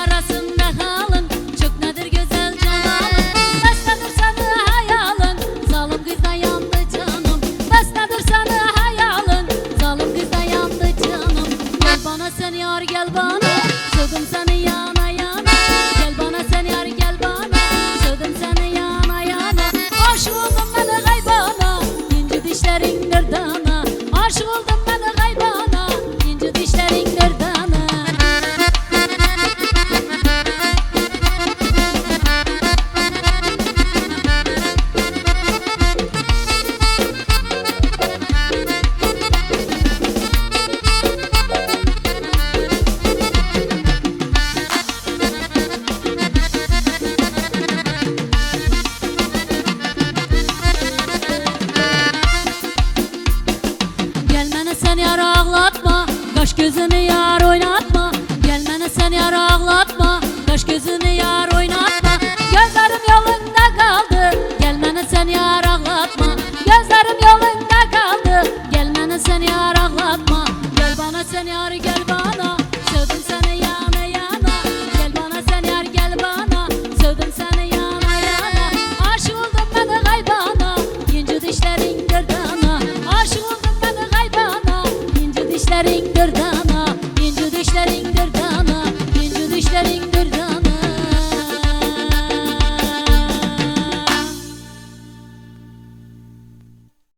arasında halın, çok nedir güzel cemalın. Besledir seni hayalın, zalim kızda yandı canım. Besledir seni hayalın, zalim kızda yandı canım. Gel bana sen yar gel bana, sevdim seni yana yana. Gel bana sen yar gel bana, sevdim seni yana yana. Aşık oldum beni gaybana, ince dişlerindir dana. Aşık oldum beni gaybana, ince dişlerindir dana. Gelmene sen yar ağlatma, kaş gözünü yar oynatma. Gelmene sen yar ağlatma, kaş gözünü yar oynatma. Gözlerim yolunda kaldı, gelmene sen yar ağlatma. Gözlerim yolunda kaldı, gelmene sen yar ağlatma. Gel bana sen yar gel bana, sevdim seni yana yana. Gel bana sen yar gel bana, sevdim seni yana yana. Aşık oldum beni gaybana, ince dişlerindir dana. Aşık oldum beni gaybana, ince dişlerindir dana.